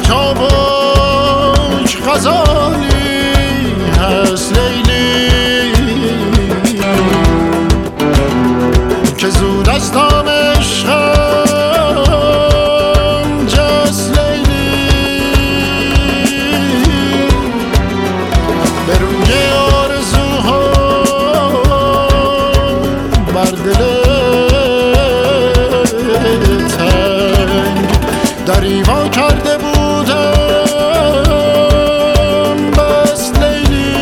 چابک غزالی هست لیلی که زود از دام عشقم جست لیلی به روی آرزوها بر دل تنگ دریوا کرده بودم بس لیلی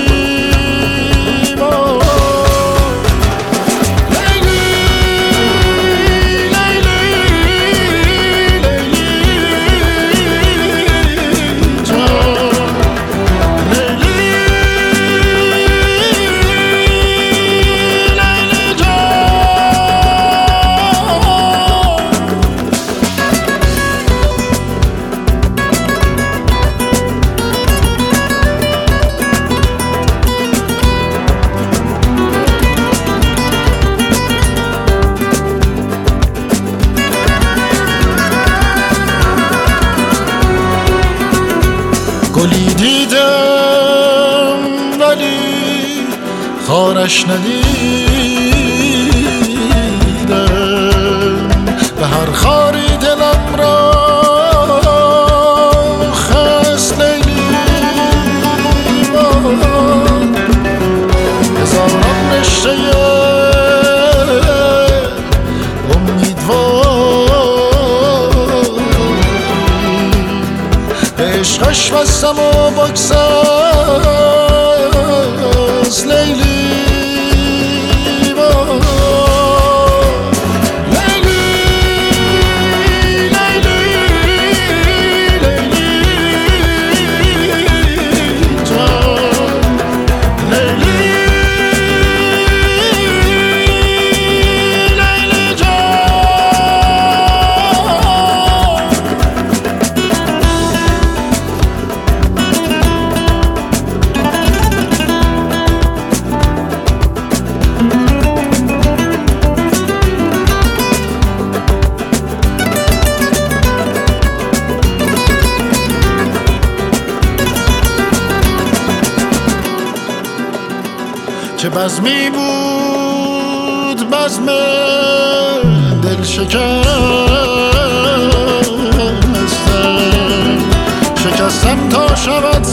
گلی دیدم ولی خارش ندیدم به هر خاری دلم را خست لیلی هزاران رشته امیدواری به عشقش بستم و بگسست لیلی چه بزمی بود بزم دل شکستم تا شود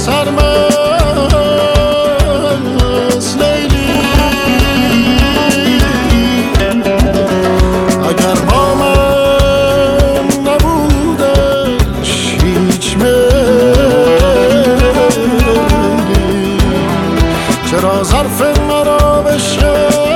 سرمست لیلی اگر با من نبودش هیچ میلی چرا ظرف مرا بشه